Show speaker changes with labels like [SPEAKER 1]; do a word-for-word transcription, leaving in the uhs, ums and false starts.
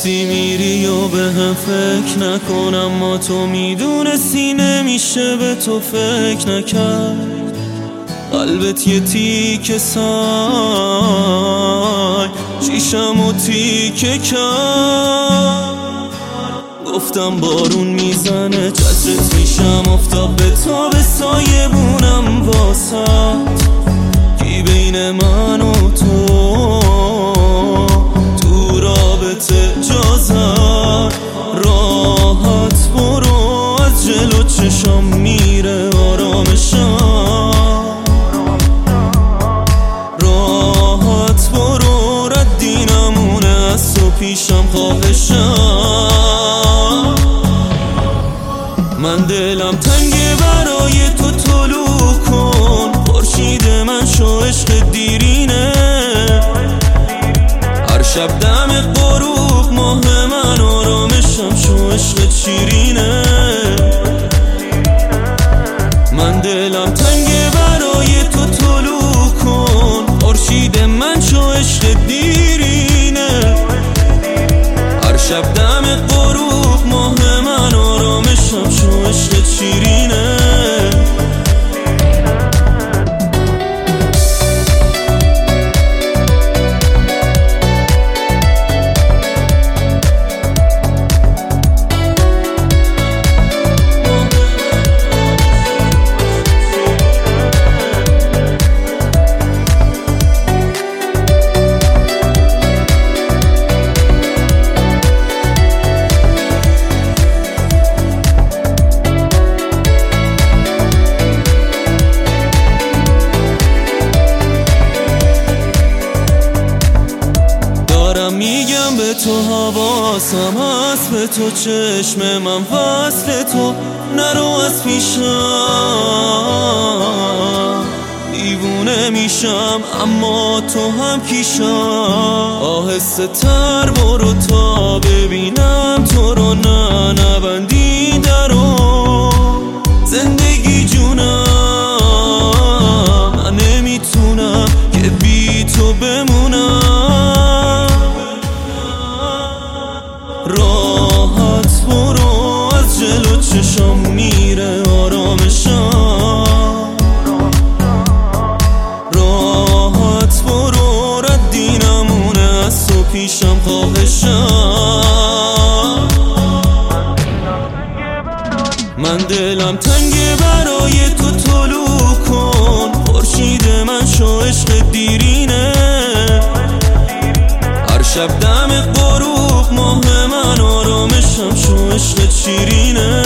[SPEAKER 1] گفتی میری و به هم فکر نکنم، ما تو میدونستی نمیشه به تو فکر نکرد. قلبت یه تیکه سای شیشم و تیکه کرد. گفتم بارون میزنه چترت میشم، افتاد به تو به سایه بونم واسط. کی بین من و تو تو رابطه جا زد؟ راحت برو از جلو چشام میره آرامشم. راحت برو ردی نمونه از تو پیشم خواهشم. من دلم تنگه برای تو طلوع کن، خورشید من شو عشق دیرینه. هر شب دم غروب ماه من آرامشم شو عشق شیرینه. من دلم تنگه برای تو طلوع کن، خورشید من شو عشق دیرینه. هر شب دم غروب ماه من آرامشم شو عشق شیرینه. میگم به تو حواسم هست به تو، چشم من وصل تو نرو از پیشم. دیوونه میشم اما تو هم کیشم. آهسته تر برو تا ببینم تو رو، نه نبندی درو. زندگی جونم من نمیتونم که بی تو بمونم. راحت برو از جلو چشام میره آرامشم. راحت برو ردی نمونه از تو پیشم خواهشم. من دلم تنگه برای تو طلوع کن، خورشید من شو عشق دیرینه. هر شب دم غروب ماه من آرامشم شو عشق شیرینه.